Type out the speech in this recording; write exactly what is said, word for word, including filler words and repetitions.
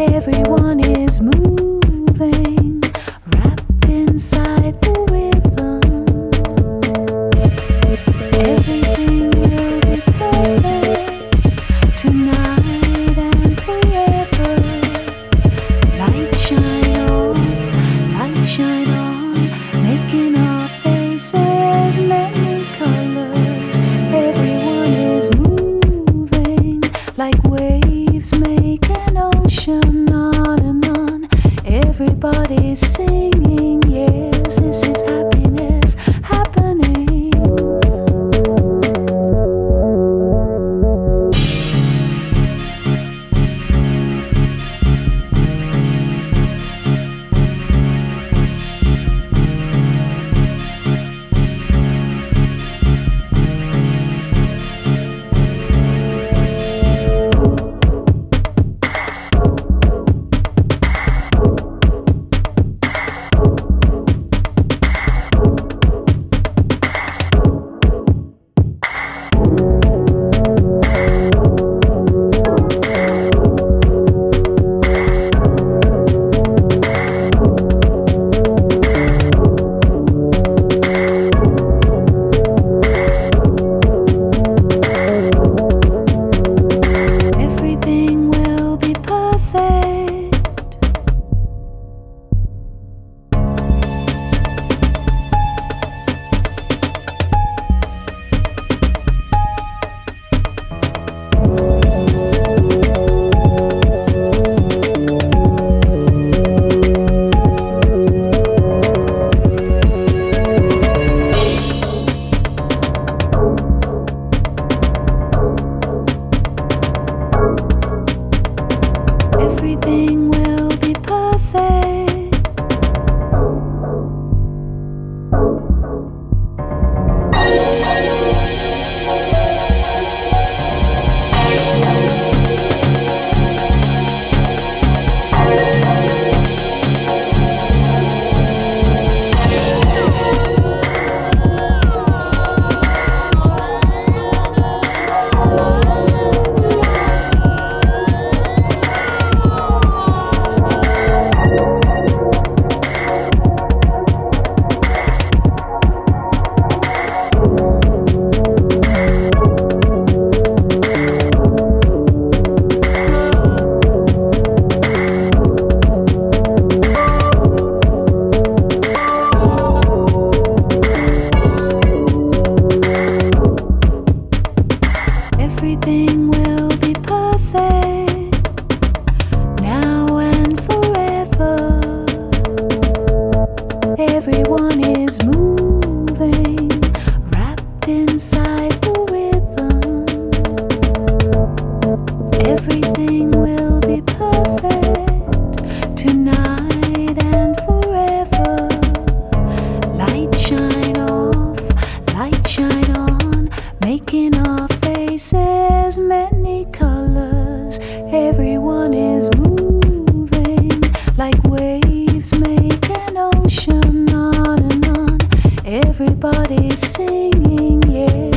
Everyone is moving, wrapped inside the rhythm. Everything will be perfect tonight and forever. Light shine off, light shine on, making our faces many colors. Everyone is moving like waves make an ocean, on and on. Everybody's singing, yes, this is happiness happening. Everything will be perfect. Everything will be perfect now and forever. Everyone is moving, wrapped inside the rhythm. Everything will be perfect tonight and forever. Light shine off, light shine on, making our faces many colors. Everyone is moving like waves make an ocean, on and on. Everybody's singing, yeah.